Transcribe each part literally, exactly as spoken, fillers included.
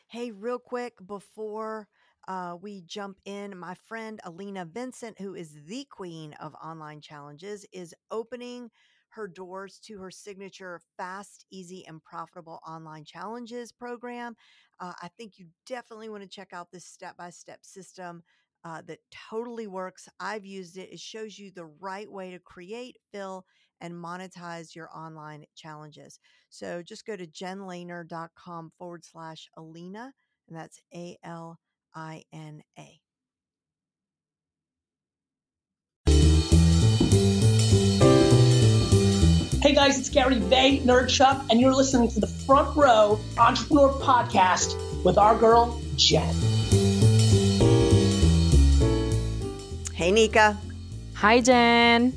Hey, real quick before uh, we jump in, my friend Alina Vincent, who is the queen of online challenges, is opening her doors to her signature fast, easy, and profitable online challenges program. Uh, I think you definitely want to check out this step by step system. Uh, that totally works. I've used it. It shows you the right way to create, fill, and monetize your online challenges. So just go to jenlehner.com forward slash Alina, and that's A L I N A. Hey guys, it's Gary Vaynerchuk, and you're listening to the Front Row Entrepreneur Podcast with our girl, Jen. Hey, Nika. Hi, Jen.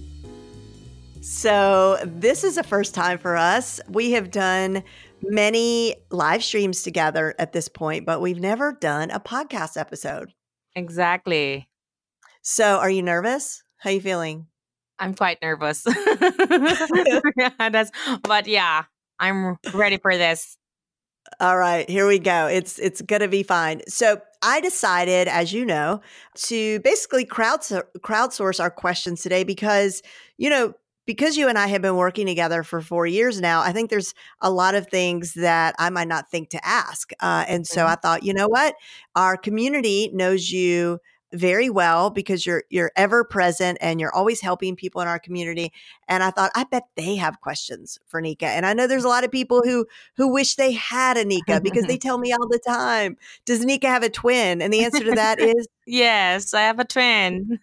So this is a first time for us. We have done many live streams together at this point, but we've never done a podcast episode. Exactly. So are you nervous? How are you feeling? I'm quite nervous. yeah, that's, but yeah, I'm ready for this. All right, here we go. It's it's going to be fine. So I decided, as you know, to basically crowds- crowdsource our questions today because, you know, because you and I have been working together for four years now, I think there's a lot of things that I might not think to ask. Uh, and so Mhm. I thought, you know what? Our community knows you very well because you're you're ever present and you're always helping people in our community. And I thought, I bet they have questions for Nika. And I know there's a lot of people who who wish they had a Nika because they tell me all the time, does Nika have a twin? And the answer to that is Yes, I have a twin.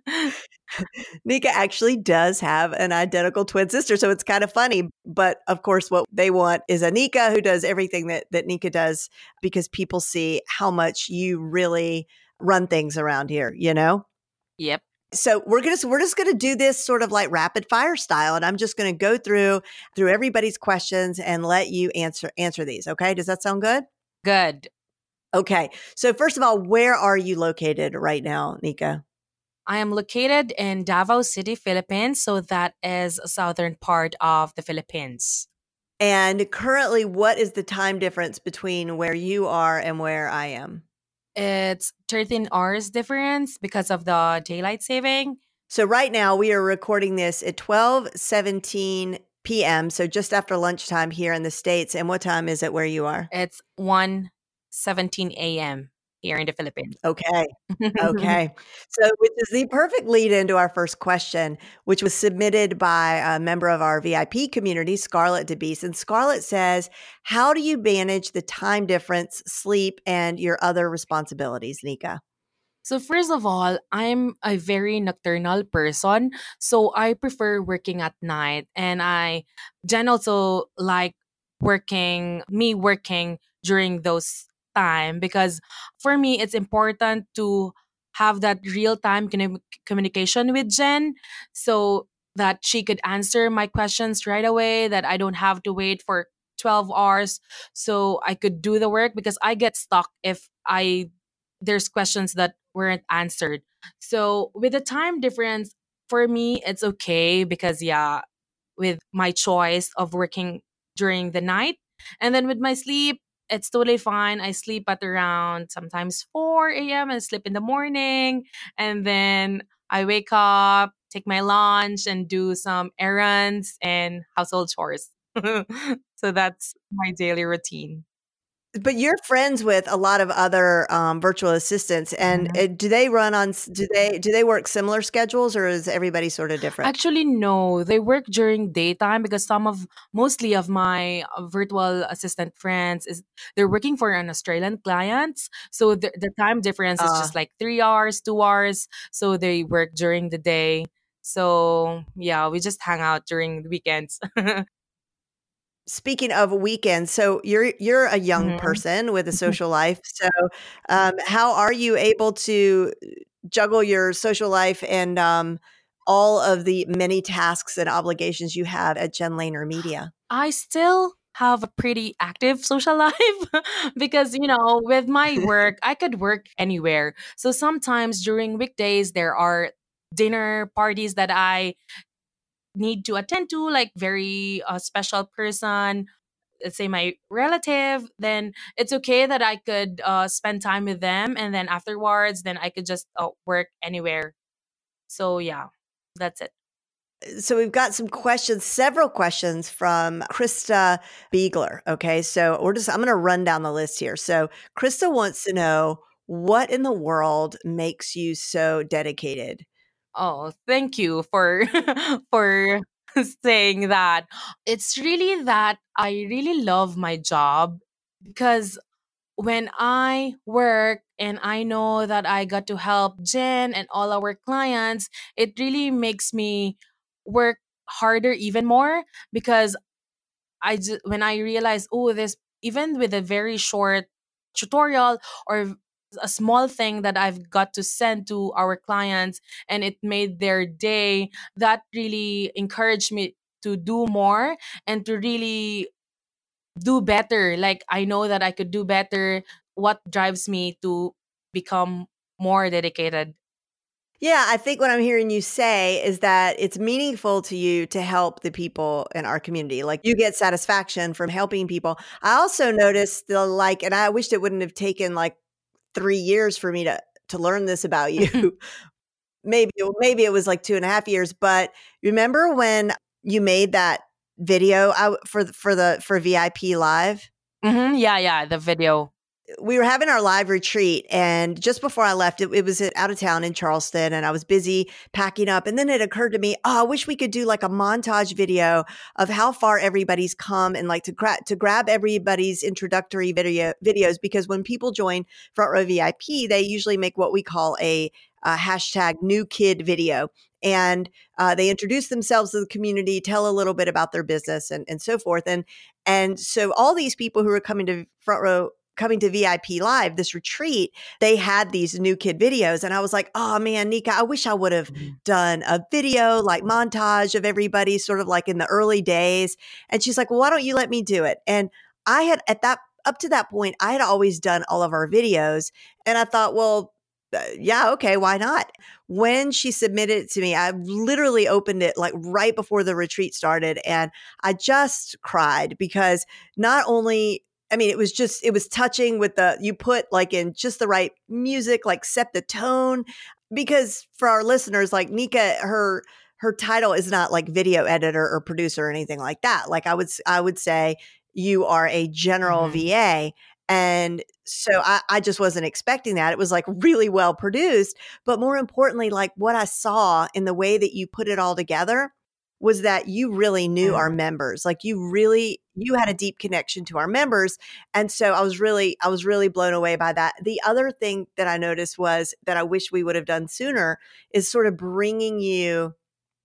Nika actually does have an identical twin sister. So it's kind of funny. But of course, what they want is a Nika who does everything that, that Nika does because people see how much you really run things around here, you know? Yep. So we're gonna we're just gonna do this sort of like rapid fire style, and I'm just gonna go through through everybody's questions and let you answer answer these. Okay, does that sound good? Good. Okay. So first of all, where are you located right now, Nika? I am located in Davao City, Philippines. So that is a southern part of the Philippines. And currently, what is the time difference between where you are and where I am? It's thirteen hours difference because of the daylight saving. So right now we are recording this at twelve seventeen p.m. So just after lunchtime here in the States. And what time is it where you are? It's one seventeen a.m. here in the Philippines. Okay. Okay. So, which is the perfect lead into our first question, which was submitted by a member of our V I P community, Scarlett DeBeese. And Scarlett says, how do you manage the time difference, sleep, and your other responsibilities, Nika? So first of all, I'm a very nocturnal person, so I prefer working at night, and I Jen also like working me working during those time because for me it's important to have that real time communication with Jen so that she could answer my questions right away, that I don't have to wait for twelve hours so I could do the work because I get stuck if I there's questions that weren't answered. So with the time difference, for me, it's okay because yeah, with my choice of working during the night. And then with my sleep, it's totally fine. I sleep at around sometimes four a m and sleep in the morning. And then I wake up, take my lunch, and do some errands and household chores. So that's my daily routine. But you're friends with a lot of other um, virtual assistants, and uh, do they run on? s- Do they do they work similar schedules, or is everybody sort of different? Actually, no. They work during daytime because some of mostly of my uh, virtual assistant friends is they're working for an Australian clients. So the, the time difference is Uh, just like three hours, two hours. So they work during the day. So yeah, we just hang out during the weekends. Speaking of weekends, so you're you're a young Mhm. person with a social life. So, um, how are you able to juggle your social life and um, all of the many tasks and obligations you have at Jen Lehner Media? I still have a pretty active social life because, you know, with my work, I could work anywhere. So sometimes during weekdays, there are dinner parties that I need to attend to, like very uh, special person. let's say my relative, then it's okay that I could uh, spend time with them, and then afterwards, then I could just uh, work anywhere. So yeah, that's it. So we've got some questions, several questions from Krista Beegler. Okay. So we're just, I'm going to run down the list here. So Krista wants to know, what in the world makes you so dedicated? Oh, thank you for for saying that. It's really that I really love my job, because when I work and I know that I got to help Jen and all our clients, it really makes me work harder even more, because I just, when I realize, oh, this, even with a very short tutorial or a small thing that I've got to send to our clients and it made their day, that really encouraged me to do more and to really do better. Like, I know that I could do better. What drives me to become more dedicated? Yeah, I think what I'm hearing you say is that it's meaningful to you to help the people in our community. Like, you get satisfaction from helping people. I also noticed the like, and I wished it wouldn't have taken like three years for me to to learn this about you. maybe maybe it was like two and a half years. But remember when you made that video out for the- for the for V I P Live? Hmm, yeah, yeah, the video. We were having our live retreat, and just before I left, it, it was out of town in Charleston, and I was busy packing up. And then it occurred to me, oh, I wish we could do like a montage video of how far everybody's come, and like to gra- to grab everybody's introductory video videos, because when people join Front Row V I P, they usually make what we call a, a hashtag new kid video. And uh, they introduce themselves to the community, tell a little bit about their business, and, and so forth. And and so all these people who are coming to Front Row coming to V I P Live, this retreat, they had these new kid videos. And I was like, oh man, Nika, I wish I would have done a video like montage of everybody sort of like in the early days. And she's like, well, why don't you let me do it? And I had at that, up to that point, I had always done all of our videos. And I thought, well, uh, yeah, okay, why not? When she submitted it to me, I literally opened it like right before the retreat started. And I just cried, because not only, I mean, it was just, it was touching with the, you put like in just the right music, like set the tone. Because for our listeners, like Nika, her, her title is not like video editor or producer or anything like that. Like I would, I would say you are a general Hmm. V A. And so I, I just wasn't expecting that. It was like really well produced. But more importantly, like what I saw in the way that you put it all together was that you really knew our members. Like you really, you had a deep connection to our members. And so I was really, I was really blown away by that. The other thing that I noticed was that I wish we would have done sooner is sort of bringing you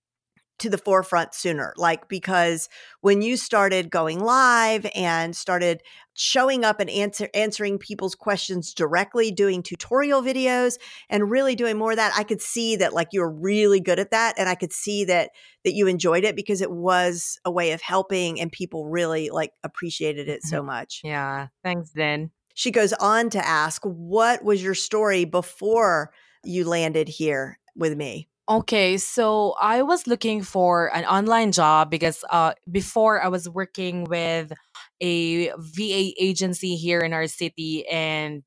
to the forefront sooner. Like, because when you started going live and started showing up and answer, answering people's questions directly, doing tutorial videos and really doing more of that, I could see that like you were really good at that. And I could see that, that you enjoyed it because it was a way of helping and people really like appreciated it so much. Yeah, thanks, then. She goes on to ask, what was your story before you landed here with me? Okay, so I was looking for an online job because uh, before I was working with a V A agency here in our city, and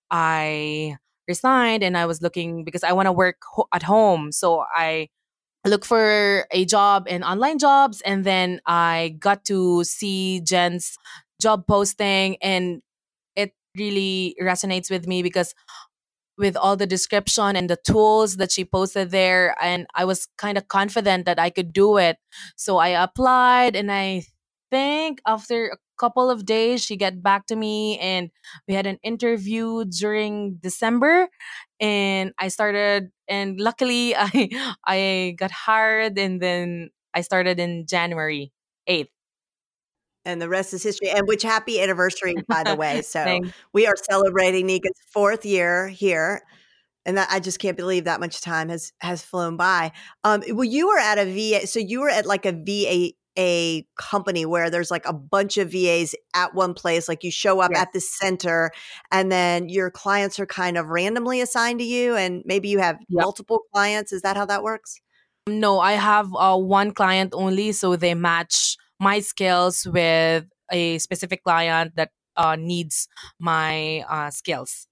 I resigned and I was looking because I want to work ho- at home. So I look for a job in online jobs, and then I got to see Jen's job posting, and it really resonates with me because with all the description and the tools that she posted there, and I was kind of confident that I could do it. So I applied, and I think after a couple of days she got back to me, and we had an interview during December, and I started, and luckily I I got hired, and then I started in January eighth. And the rest is history. And which happy anniversary, by the way. So Thanks. we are celebrating Nika's fourth year here. And that I just can't believe that much time has has flown by. Um, well, you were at a V A, so you were at like a V A a company where there's like a bunch of V As at one place. Like you show up Yes. at the center, and then your clients are kind of randomly assigned to you, and maybe you have Yep. multiple clients. Is that how that works? No, I have uh, one client only, so they match my skills with a specific client that uh, needs my uh, skills.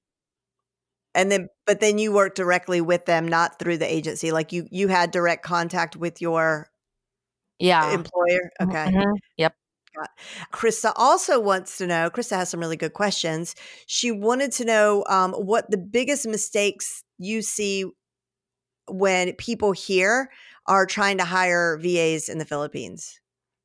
And then but then you work directly with them, not through the agency. Like you you had direct contact with your Yeah. employer? Okay. Mhm. Yep. Got Krista also wants to know, Krista has some really good questions. She wanted to know um, what the biggest mistakes you see when people here are trying to hire V As in the Philippines.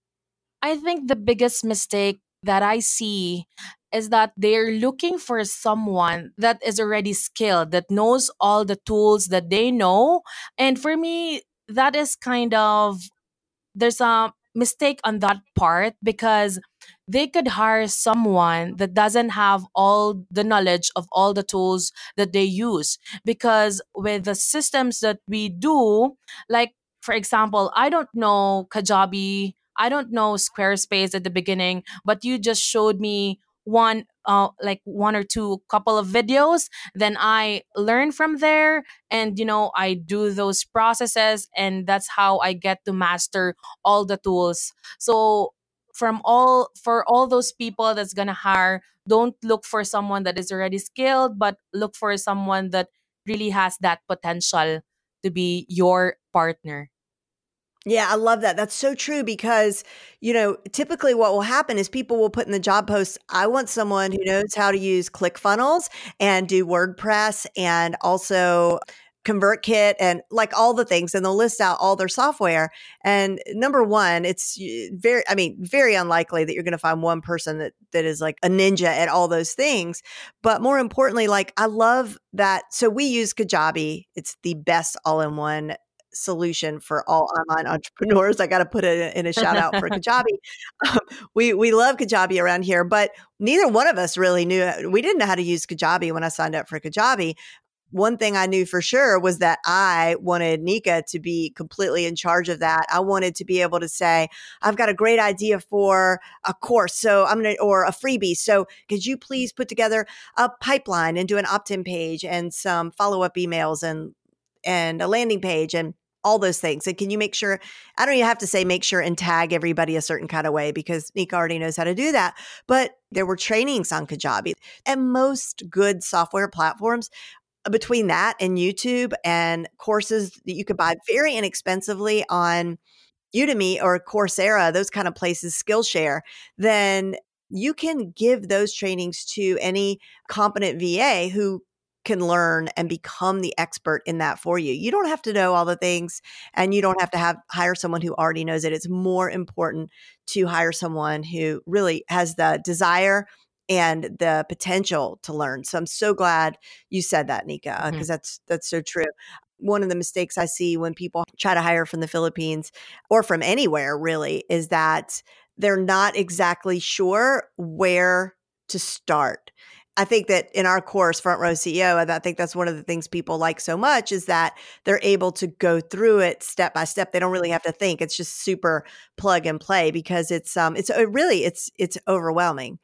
I think the biggest mistake that I see is that they're looking for someone that is already skilled, that knows all the tools that they know. And for me, that is kind of, there's a mistake on that part because they could hire someone that doesn't have all the knowledge of all the tools that they use. Because with the systems that we do, like for example, I don't know Kajabi, I don't know Squarespace at the beginning, but you just showed me one uh like one or two couple of videos, then I learn from there, and you know I do those processes, and that's how I get to master all the tools. So from all for all those people that's gonna hire, don't look for someone that is already skilled, but look for someone that really has that potential to be your partner. Yeah, I love that. That's so true because, you know, typically what will happen is people will put in the job posts, I want someone who knows how to use ClickFunnels and do WordPress and also ConvertKit and like all the things, and they'll list out all their software. And number one, it's y- very, I mean, very unlikely that you're going to find one person that that is like a ninja at all those things. But more importantly, like I love that. So we use Kajabi. It's the best all-in-one solution for all online entrepreneurs. I got to put it in a shout out for Kajabi. Um, we we love Kajabi around here, but neither one of us really knew. We didn't know how to use Kajabi when I signed up for Kajabi. One thing I knew for sure was that I wanted Nika to be completely in charge of that. I wanted to be able to say, I've got a great idea for a course. So I'm going to, or a freebie. So could you please put together a pipeline and do an opt-in page and some follow-up emails and, and a landing page and all those things. And can you make sure, I don't even have to say make sure and tag everybody a certain kind of way because Nika already knows how to do that. But there were trainings on Kajabi and most good software platforms between that and YouTube and courses that you could buy very inexpensively on Udemy or Coursera, those kind of places, Skillshare, then you can give those trainings to any competent V A who can learn and become the expert in that for you. You don't have to know all the things and you don't have to have hire someone who already knows it. It's more important to hire someone who really has the desire and the potential to learn. So I'm so glad you said that, Nika, Mhm. because that's that's so true. One of the mistakes I see when people try to hire from the Philippines or from anywhere really is that they're not exactly sure where to start. I think that in our course, Front Row C E O, and I think that's one of the things people like so much is that they're able to go through it step by step. They don't really have to think. It's just super plug and play because it's um it's it really it's it's overwhelming.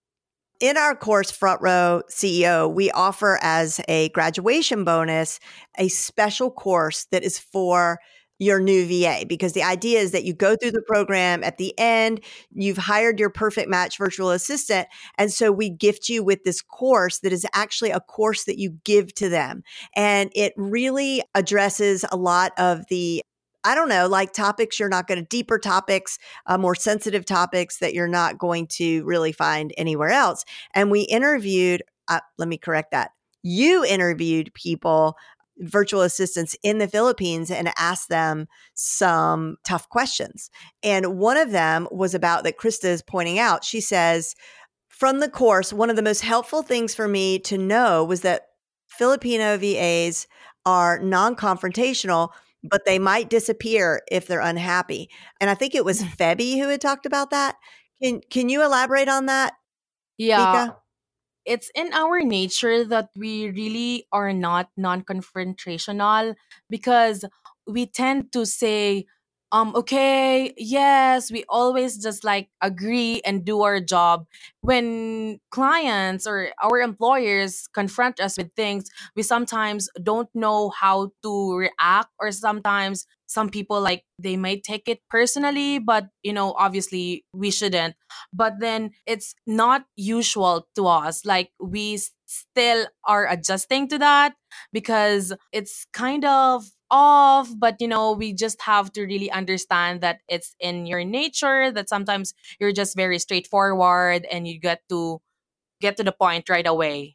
In our course, Front Row C E O, we offer as a graduation bonus a special course that is for your new V A because the idea is that you go through the program at the end, you've hired your perfect match virtual assistant. And so we gift you with this course that is actually a course that you give to them. And it really addresses a lot of the I don't know, like topics you're not going to, deeper topics, uh, more sensitive topics that you're not going to really find anywhere else. And we interviewed, uh, let me correct that. You interviewed people, virtual assistants in the Philippines, and asked them some tough questions. And one of them was about that Krista is pointing out. She says, from the course, one of the most helpful things for me to know was that Filipino V As are non confrontational, but they might disappear if they're unhappy. And I think it was Febby who had talked about that. Can can you elaborate on that, Yeah, Nika? it's in our nature that we really are not non-confrontational because we tend to say um okay, yes, we always just like agree and do our job. When clients or our employers confront us with things, we sometimes don't know how to react, or sometimes some people like they may take it personally, but you know, obviously we shouldn't. But then it's not usual to us. Like we s- still are adjusting to that because it's kind of off, but you know, we just have to really understand that it's in your nature, that sometimes you're just very straightforward and you get to get to the point right away.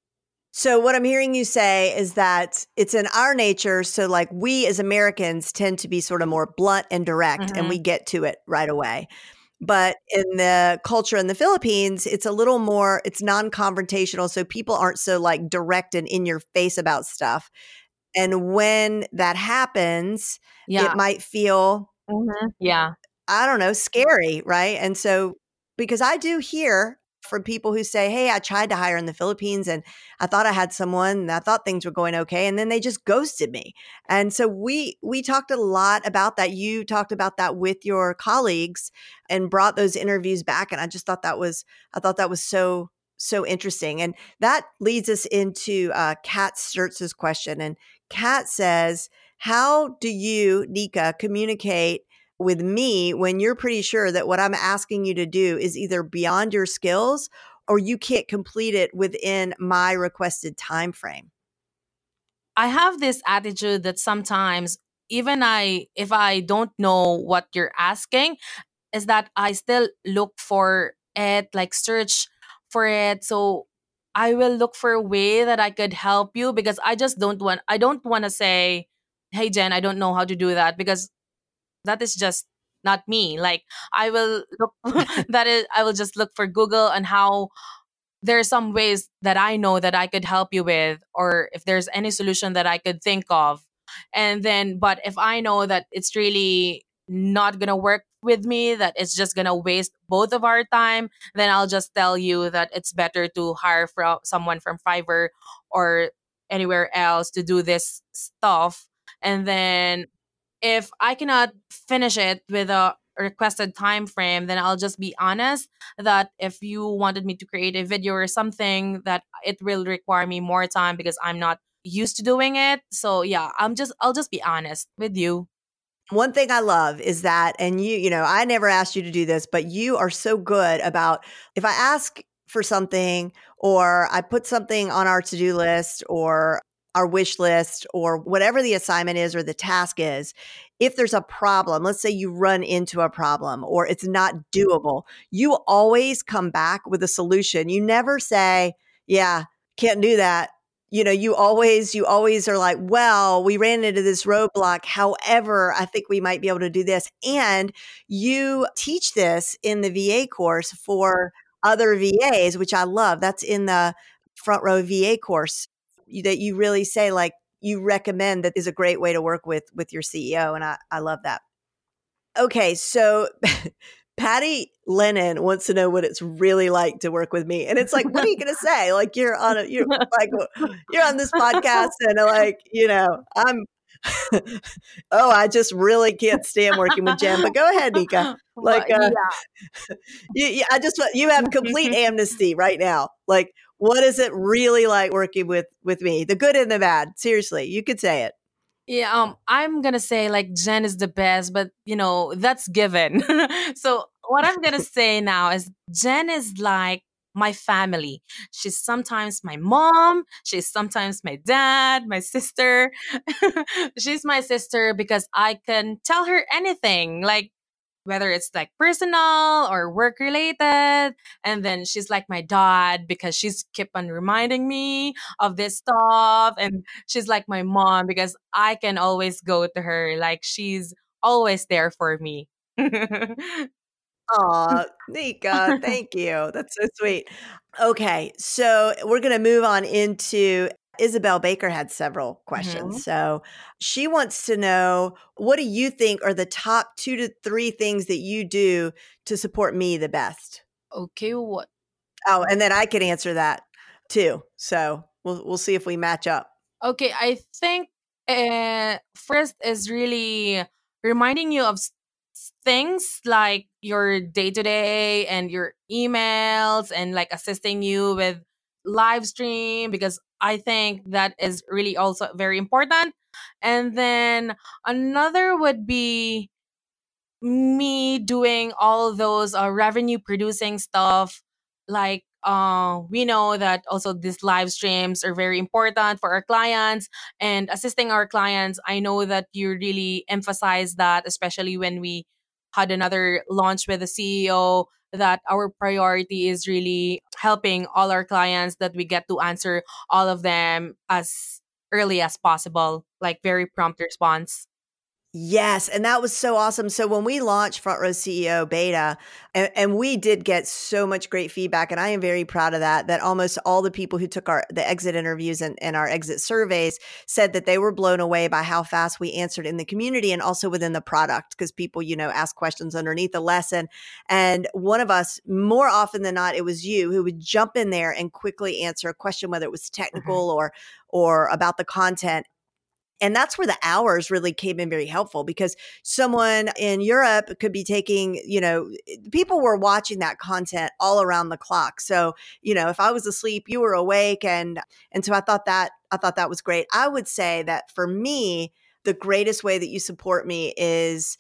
So what I'm hearing you say is that it's in our nature. So like we as Americans tend to be sort of more blunt and direct and Mm-hmm. we get to it right away. But in the culture in the Philippines, it's a little more, it's non-confrontational. So people aren't so like direct and in your face about stuff. And when that happens, it Yeah. might feel, Mm-hmm. Yeah. I don't know, scary, right? And so, because I do hear from people who say, "Hey, I tried to hire in the Philippines and I thought I had someone and I thought things were going okay and then they just ghosted me." And so we we talked a lot about that. You talked about that with your colleagues and brought those interviews back and I just thought that was I thought that was so so interesting. And that leads us into uh Kat Sturtz's question, and Kat says, "How do you, Nika, communicate with me when you're pretty sure that what I'm asking you to do is either beyond your skills or you can't complete it within my requested time frame?" I have this attitude that sometimes even I if I don't know what you're asking, is that I still look for it, like search for it. So I will look for a way that I could help you because I just don't want I don't want to say, "Hey Jen, I don't know how to do that," because that is just not me. Like I will look that is I will just look for Google and how there are some ways that I know that I could help you with, or if there's any solution that I could think of. And then, but if I know that it's really not going to work with me, that it's just going to waste both of our time, then I'll just tell you that it's better to hire from someone from Fiverr or anywhere else to do this stuff. And then if I cannot finish it with a requested time frame, then I'll just be honest that if you wanted me to create a video or something, that it will require me more time because I'm not used to doing it. So yeah, I'm just I'll just be honest with you. One thing I love is that, and you, you know, I never asked you to do this, but you are so good about if I ask for something or I put something on our to do list or our wish list or whatever the assignment is or the task is, if there's a problem, let's say you run into a problem or it's not doable, you always come back with a solution. You never say, "Yeah, can't do that." You know, you always you always are like, "Well, we ran into this roadblock. However, I think we might be able to do this." And you teach this in the V A course for other V As, which I love. That's in the Front Row V A course you- that you really say like you recommend that is a great way to work with with your C E O, and I I love that. Okay, so Patty Lennon wants to know what it's really like to work with me. And it's like, what are you going to say? Like you're on a you're like you're on this podcast and uh, like, you know, I'm oh, I just really can't stand working with Jen. But go ahead, Nika. Like But uh yeah. you, you I just want you have complete amnesty right now. Like what is it really like working with with me? The good and the bad. Seriously, you could say it. Yeah, um, I'm gonna say like Jen is the best, but you know, that's given. So what I'm gonna say now is Jen is like my family. She's sometimes my mom, she's sometimes my dad, my sister. She's my sister because I can tell her anything. Like whether it's like personal or work related. And then she's like my dad because she's kept on reminding me of this stuff. And she's like my mom because I can always go to her. Like she's always there for me. Aw, Nika, thank you. That's so sweet. Okay, so we're going to move on into Isabel Baker had several questions. Mhm. So she wants to know, what do you think are the top two to three things that you do to support me the best? Okay, what? Oh, and then I can answer that too. So we'll we'll see if we match up. Okay, I think uh, first is really reminding you of s- s- things like your day to day and your emails and like assisting you with live stream because I think that is really also very important. And then another would be me doing all those uh, revenue producing stuff. Like uh we know that also these live streams are very important for our clients and assisting our clients. I know that you really emphasize that, especially when we had another launch with the C E O, that our priority is really helping all our clients, that we get to answer all of them as early as possible, like very prompt response. Yes, and that was so awesome. So when we launched Front Row C E O Beta, and, and we did get so much great feedback, and I am very proud of that, that almost all the people who took our the exit interviews and, and our exit surveys said that they were blown away by how fast we answered in the community and also within the product, because people, you know, ask questions underneath the lesson. And one of us, more often than not, it was you who would jump in there and quickly answer a question, whether it was Mhm. technical or or about the content. And that's where the hours really came in very helpful, because someone in Europe could be taking, you know, people were watching that content all around the clock. So, you know, if I was asleep, you were awake. And, and so I thought that, I thought that was great. I would say that for me, the greatest way that you support me is,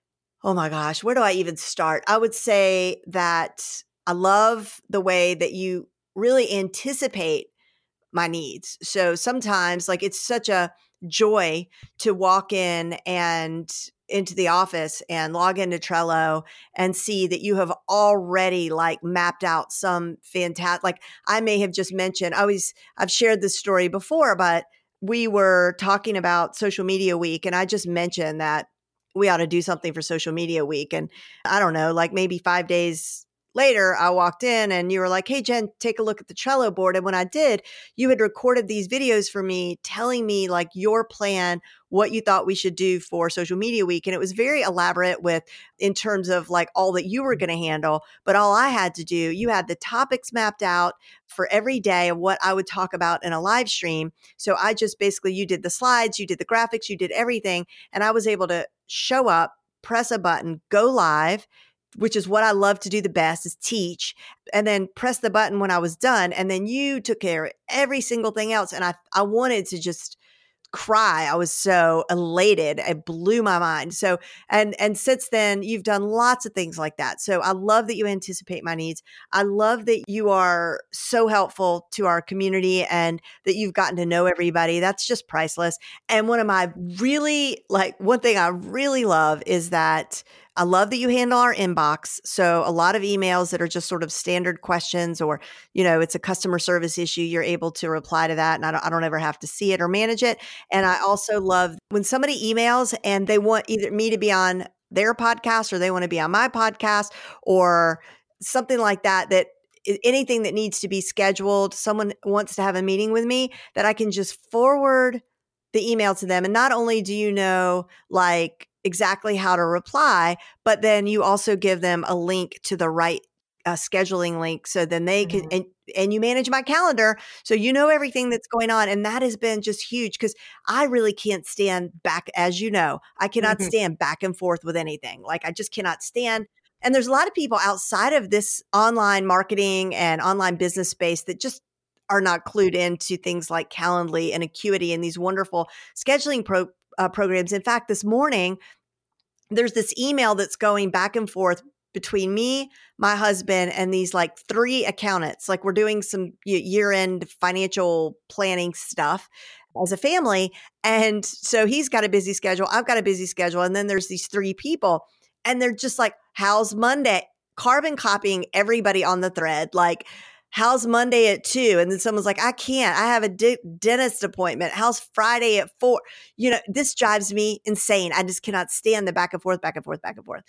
oh my gosh, where do I even start? I would say that I love the way that you really anticipate my needs. So sometimes, like, it's such a joy to walk in and into the office and log into Trello and see that you have already like mapped out some fantastic, like I may have just mentioned, I always, I've shared this story before, but we were talking about social media week and I just mentioned that we ought to do something for social media week. And I don't know, like maybe five days later, I walked in and you were like, hey, Jen, take a look at the Trello board. And when I did, you had recorded these videos for me telling me like your plan, what you thought we should do for social media week. And it was very elaborate with in terms of like all that you were going to handle. But all I had to do, you had the topics mapped out for every day of what I would talk about in a live stream. So I just basically, you did the slides, you did the graphics, you did everything. And I was able to show up, press a button, go live, which is what I love to do the best, is teach, and then press the button when I was done. And then you took care of every single thing else. And I, I wanted to just cry. I was so elated. It blew my mind. So, and, and since then you've done lots of things like that. So I love that you anticipate my needs. I love that you are so helpful to our community and that you've gotten to know everybody. That's just priceless. And one of my really, like, one thing I really love is that I love that you handle our inbox. So a lot of emails that are just sort of standard questions, or, you know, it's a customer service issue, you're able to reply to that. And I don't, I don't ever have to see it or manage it. And I also love when somebody emails and they want either me to be on their podcast or they want to be on my podcast or something like that, that anything that needs to be scheduled, someone wants to have a meeting with me, that I can just forward the email to them. And not only do you know, like, exactly how to reply, but then you also give them a link to the right uh, scheduling link. So then they can, Mhm. and, and you manage my calendar. So you know everything that's going on. And that has been just huge, because I really can't stand back, as you know, I cannot stand back and forth with anything. Like I just cannot stand. And there's a lot of people outside of this online marketing and online business space that just are not clued into things like Calendly and Acuity and these wonderful scheduling pro, uh, programs. In fact, this morning, there's this email that's going back and forth between me, my husband, and these like three accountants. Like we're doing some year end financial planning stuff as a family. And so he's got a busy schedule. I've got a busy schedule. And then there's these three people, and they're just like, how's Monday? Carbon copying everybody on the thread. Like, how's Monday at two? And then someone's like, I can't, I have a di- dentist appointment. How's Friday at four? You know, this drives me insane. I just cannot stand the back and forth, back and forth, back and forth.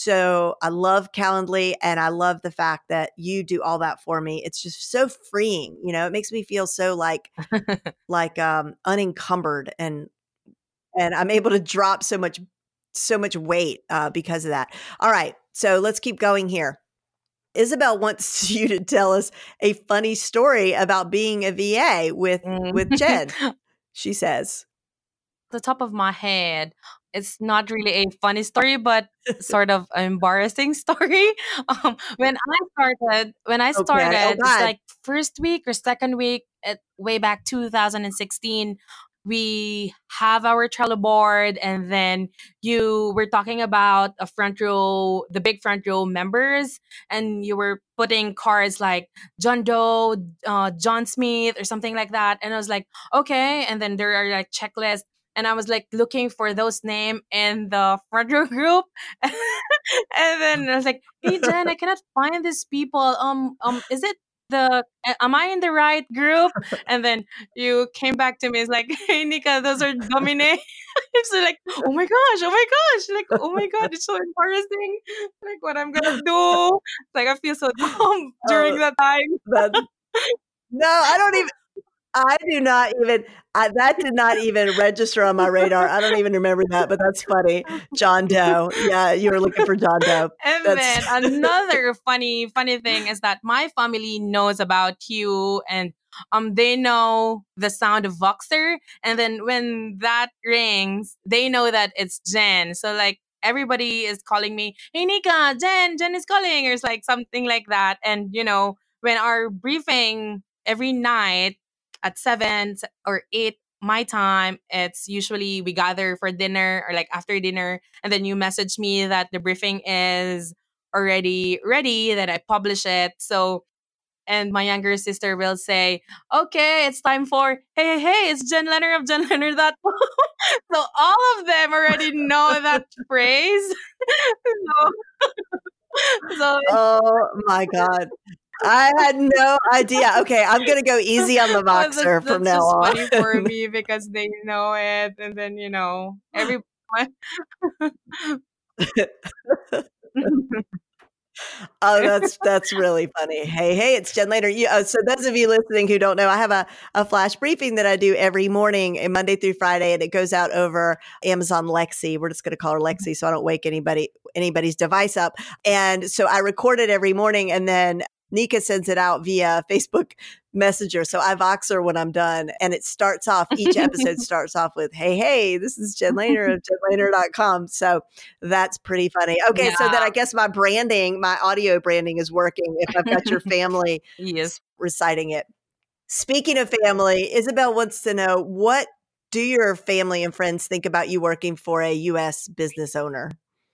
So I love Calendly, and I love the fact that you do all that for me. It's just so freeing. You know, it makes me feel so like, like, um, unencumbered, and, and I'm able to drop so much, so much weight, uh, because of that. All right. So let's keep going here. Isabel wants you to tell us a funny story about being a V A with, with Mm. Jen, she says. The top of my head, it's not really a funny story, but sort of an embarrassing story. Um, when I started, when I Okay. Oh started, it's God. like first week or second week, at, way back two thousand sixteen. we have our Trello board, and then you were talking about a front row, the big front row members, and you were putting cards like John Doe, uh, John Smith, or something like that. And I was like, okay. And then there are like checklists. And I was like looking for those name in the front row group. And then I was like, "Hey Jen, I cannot find these people. Um, um, is it the? a- Am I in the right group?" And then you came back to me. It's like, "Hey Nika, those are Domine." It's like, "Oh my gosh, oh my gosh!" Like, "Oh my god, it's so embarrassing. Like, what I'm gonna do?" Like, I feel so dumb during Oh, that time. that's no, I don't even I do not even I, that did not even register on my radar. I don't even remember that, but that's funny. John Doe. Yeah, you were looking for John Doe. And That's then another funny, funny thing is that my family knows about you, and um they know the sound of Voxer. And then when that rings, they know that it's Jen. So like everybody is calling me, "Hey Nika, Jen, Jen is calling," or it's like something like that. And you know, when our briefing every night at seven or eight my time, it's usually we gather for dinner or like after dinner, and then you message me that the briefing is already ready, that I publish it. So, and my younger sister will say, "Okay, it's time for hey, hey, hey, it's Jen Leonard of Jen Leonard." That so all of them already know that phrase. so, so oh my God. I had no idea. Okay, I'm gonna go easy on the oh, that's Voxer from that's now just on. funny for me because they know it, and then you know every. Oh, that's that's really funny. Hey, hey, it's Jen Later. You, uh, so those of you listening who don't know, I have a, a flash briefing that I do every morning, and Monday through Friday, and it goes out over Amazon Lexi. We're just going to call her Lexi, so I don't wake anybody anybody's device up. And so I record it every morning, and then Nika sends it out via Facebook Messenger. So I Voxer when I'm done, and it starts off. Each episode starts off with, "Hey, hey, this is Jen Later of jen later dot com." So that's pretty funny. Okay, so then Yeah. I guess my branding, my audio branding is working if I've got your family Yes. reciting it. Speaking of family, Isabel wants to know, what do your family and friends think about you working for a U S business owner?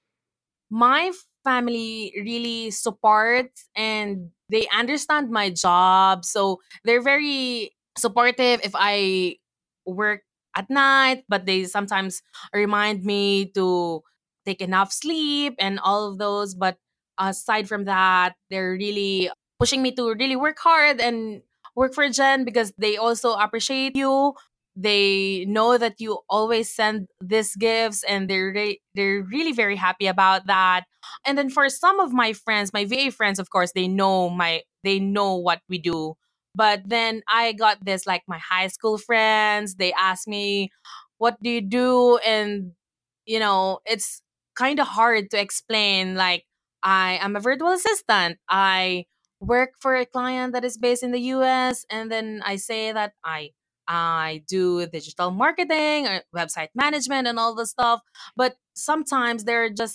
My family really supports and they understand my job. So they're very supportive if I work at night, but they sometimes remind me to take enough sleep and all of those. But aside from that, they're really pushing me to really work hard and work for Jen because they also appreciate you. They know that you always send these gifts, and they're re- they're really very happy about that. And then for some of my friends, my V A friends, of course, they know my they know what we do. But then I got this like my high school friends. They ask me, "What do you do?" And you know, it's kind of hard to explain. Like I am a virtual assistant. I work for a client that is based in the U S, and then I say that I I do digital marketing or website management and all the stuff. But sometimes they're just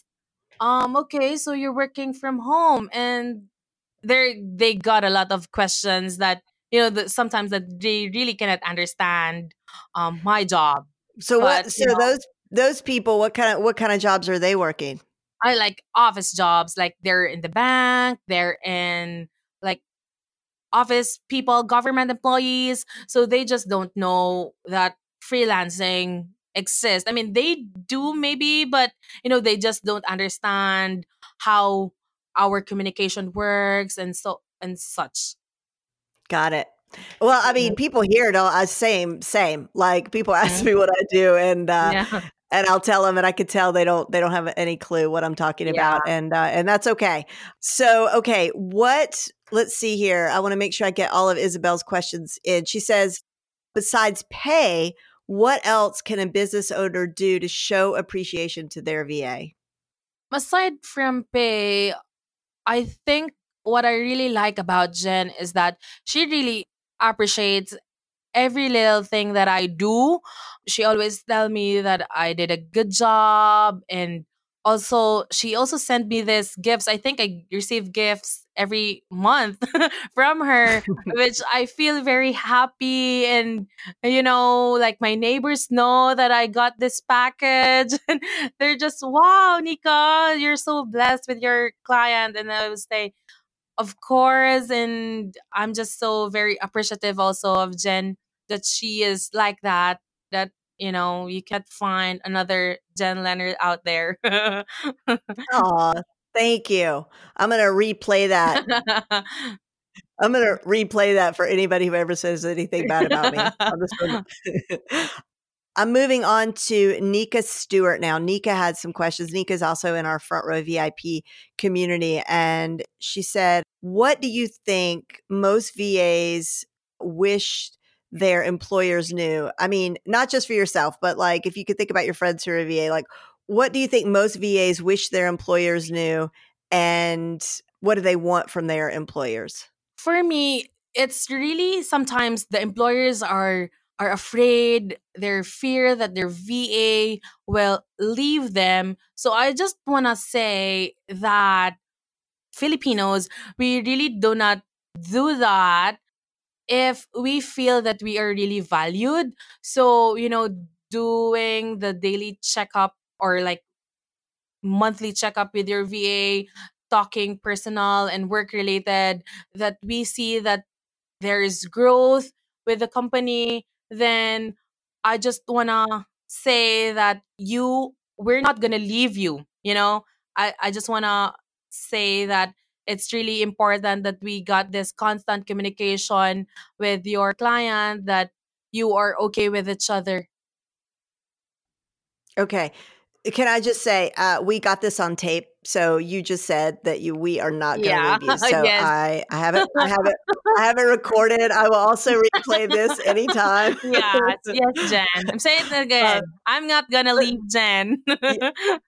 um okay, so you're working from home, and they they got a lot of questions that you know that sometimes that they really cannot understand um my job. So But what you so know, those those people, what kind of what kind of jobs are they working? I like office jobs, like they're in the bank, they're in like office people, government employees. So they just don't know that freelancing exists. I mean, they do maybe, but you know, they just don't understand how our communication works and so and such. Got it. Well, I mean, people here don't uh, same same. Like people ask me what I do, and uh Yeah. and I'll tell them, and I could tell they don't they don't have any clue what I'm talking Yeah. about, and uh, and that's okay. So, okay, what? Let's see here. I want to make sure I get all of Isabel's questions in. She says, besides pay, what else can a business owner do to show appreciation to their V A? Aside from pay, I think what I really like about Jen is that she really appreciates every little thing that I do. She always tell me that I did a good job, and also she also sent me this gifts. I think I receive gifts every month from her, which I feel very happy. And you know, like my neighbors know that I got this package and they're just, wow, Nika, you're so blessed with your client. And I would say, of course. And I'm just so very appreciative also of Jen, that she is like that, that, you know, you can't find another Jen Leonard out there. Aw, thank you. I'm gonna replay that. I'm gonna replay that for anybody who ever says anything bad about me. I'll just I'm moving on to Nika Stewart now. Nika had some questions. Nika is also in our Front Row V I P community. And she said, what do you think most V As wish their employers knew? I mean, not just for yourself, but like if you could think about your friends who are a V A, like what do you think most V As wish their employers knew? And what do they want from their employers? For me, it's really sometimes the employers are are afraid, they're fear that their V A will leave them. So I just want to say that Filipinos, we really do not do that if we feel that we are really valued. So, you know, doing the daily checkup or like monthly checkup with your V A, talking personal and work related, that we see that there is growth with the company, then I just wanna say that you we're not gonna leave you. You know, I, I just wanna say that it's really important that we got this constant communication with your client, that you are okay with each other. Okay. Can I just say, uh, we got this on tape. So you just said that you we are not going to Yeah. leave you. So Yes. I I have it I have it I have it recorded. I will also replay this anytime. Yes, yes, Jen. I'm saying it uh, again. I'm not gonna but, leave Jen. y-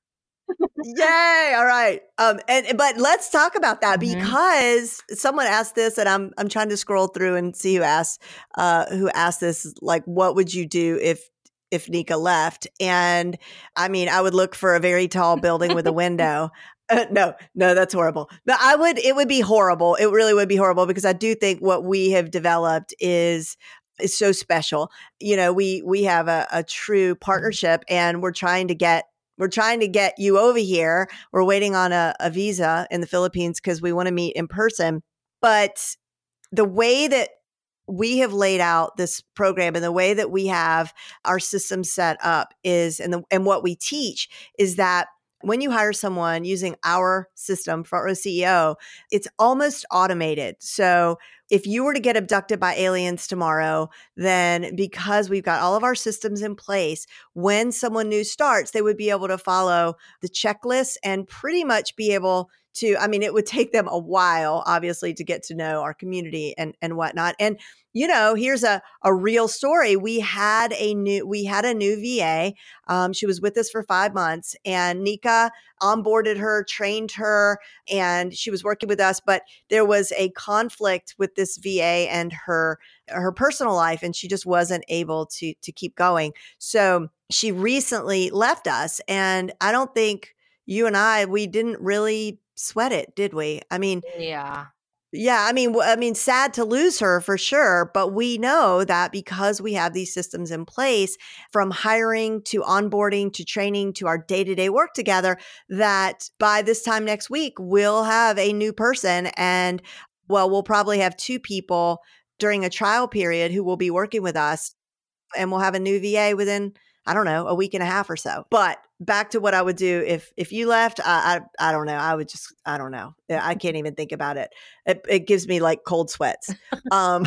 yay! All right. Um, and but let's talk about that Mhm. because someone asked this, and I'm I'm trying to scroll through and see who asked uh, who asked this. Like, what would you do if if Nika left? And I mean, I would look for a very tall building with a window. Uh, no, no, that's horrible. But I would. It would be horrible. It really would be horrible because I do think what we have developed is is so special. You know, we we have a, a true partnership, and we're trying to get we're trying to get you over here. We're waiting on a, a visa in the Philippines because we want to meet in person. But the way that we have laid out this program and the way that we have our system set up is, and the, and what we teach is that when you hire someone using our system, Front Row C E O, it's almost automated. So if you were to get abducted by aliens tomorrow, then because we've got all of our systems in place, when someone new starts, they would be able to follow the checklist and pretty much be able to, I mean, it would take them a while, obviously, to get to know our community and, and whatnot. And, you know, here's a, a real story. We had a new, we had a new V A. Um, she was with us for five months and Nika onboarded her, trained her, and she was working with us. But there was a conflict with this V A and her, her personal life, and she just wasn't able to, to keep going. So she recently left us. And I don't think you and I, we didn't really sweat it, did we? I mean, Yeah. yeah, I mean, w- I mean, sad to lose her for sure, but we know that because we have these systems in place, from hiring to onboarding to training to our day to day work together, that by this time next week, we'll have a new person. And well, we'll probably have two people during a trial period who will be working with us, and we'll have a new V A within, I don't know, a week and a half or so. But back to what I would do if if you left, I I, I don't know. I would just, I don't know. I can't even think about it. It, it gives me like cold sweats. Um,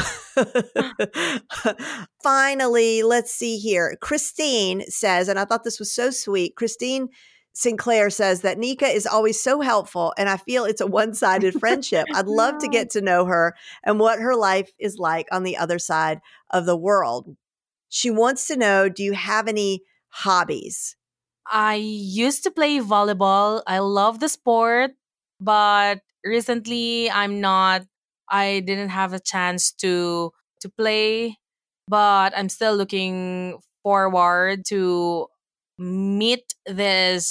finally, let's see here. Christine says, and I thought this was so sweet. Christine Sinclair says that Nika is always so helpful, and I feel it's a one sided friendship. I'd love to get to know her and what her life is like on the other side of the world. She wants to know, do you have any hobbies? I used to play volleyball. I love the sport, but recently I'm not I didn't have a chance to to play, but I'm still looking forward to meet this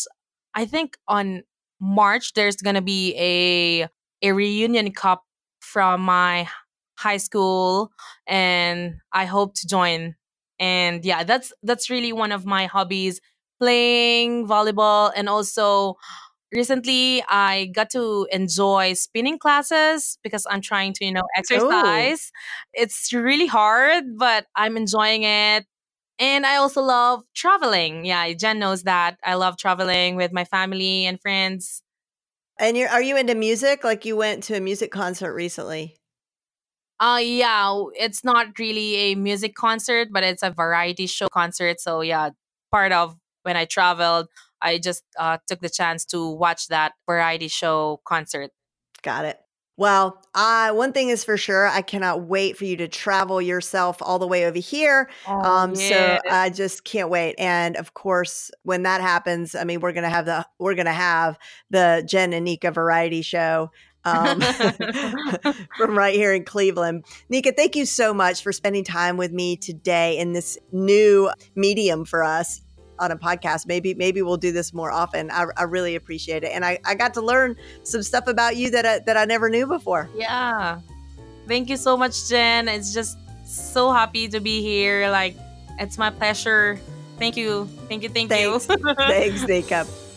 I think on March there's gonna be a a reunion cup from my high school, and I hope to join. And yeah, that's that's really one of my hobbies, playing volleyball. And also recently I got to enjoy spinning classes because I'm trying to, you know, Oh, exercise. It's really hard, but I'm enjoying it. And I also love traveling. Yeah, Jen knows that. I love traveling with my family and friends. and you're are you into music? Like you went to a music concert recently? Uh yeah, w- it's not really a music concert, but it's a variety show concert. So yeah, part of when I traveled, I just uh, took the chance to watch that variety show concert. Got it. Well, I one thing is for sure, I cannot wait for you to travel yourself all the way over here. Oh Um, yeah. so I just can't wait. And of course, when that happens, I mean, we're gonna have the we're gonna have the Jen and Nika variety show um, from right here in Cleveland. Nika, thank you so much for spending time with me today in this new medium for us on a podcast. Maybe maybe we'll do this more often. I, I really appreciate it, and I, I got to learn some stuff about you that I, that I never knew before. Yeah. Thank you so much, Jen. It's just so happy to be here. Like, it's my pleasure. Thank you. Thank you. Thank you. Thanks, thanks, Nika.